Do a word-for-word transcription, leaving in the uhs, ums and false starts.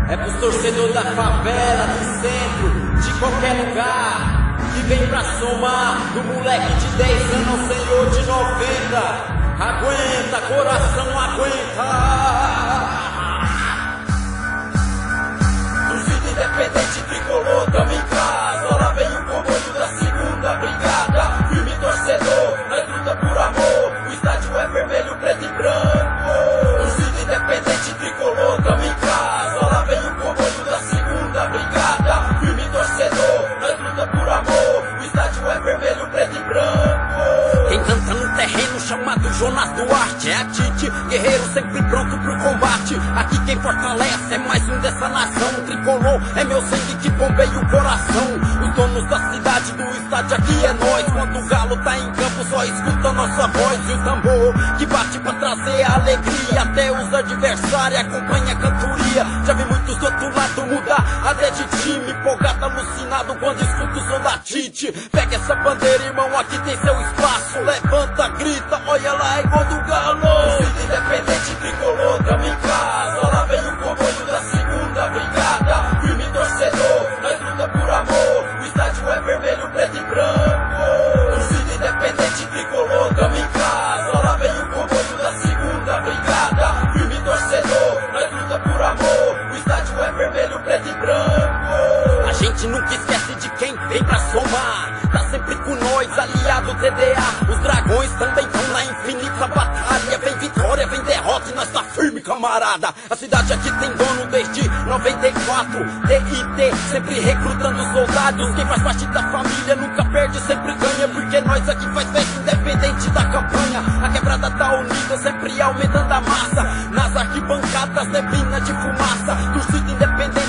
É pros torcedores da favela, do centro, de qualquer lugar, que vem pra somar, do moleque de dez anos ao senhor de noventa. Aguenta, coração, aguenta. Torcida independente, tricolor, tamo em casa. Lá vem o comboio da segunda brigada. Firme torcedor, nós luta por amor. O estádio é vermelho, preto e branco. Torcida independente, tricolor, tamo em casa. Lá vem o comboio da segunda brigada. Firme torcedor, nós luta por amor. O estádio é vermelho, preto e branco. Quem canta no terreno chamado Jonas Duarte é a Tite, guerreiro sempre pronto pro combate. Aqui quem fortalece é mais um dessa nação. O tricolor é meu sangue que bombeia o coração. Os donos da cidade, do estádio, aqui é nós. Quando o galo tá em campo só escuta nossa voz. E o tambor que bate pra trazer a alegria. Até os adversários acompanha a cantoria. Já vi muitos do outro lado mudar até de time, empolgado, alucinado quando escuta o som da Tite. Pega essa bandeira, irmão, aqui tem seu espaço. Levanta, grita, olha lá, é gol do Galo. Torcida independente, tricolor, tamo em casa. Lá vem o comboio da segunda brigada. Firme torcedor, nós luta por amor. O estádio é vermelho, preto e branco. Torcida independente, tricolor, tamo em casa. Lá vem o comboio da segunda brigada. Firme torcedor, nós luta por amor. O estádio é vermelho, preto e branco. A gente nunca esquece de quem vem pra somar. Tá sempre com nós, aliado T D A. Os dragões também estão na infinita batalha. Vem vitória, vem derrota e nós tá firme, camarada. A cidade aqui tem dono desde noventa e quatro. T I T sempre recrutando soldados. Quem faz parte da família nunca perde, sempre ganha. Porque nós aqui faz festa independente da campanha. A quebrada tá unida, sempre aumentando a massa. Nas arquibancadas, neblina de fumaça. Torcida independente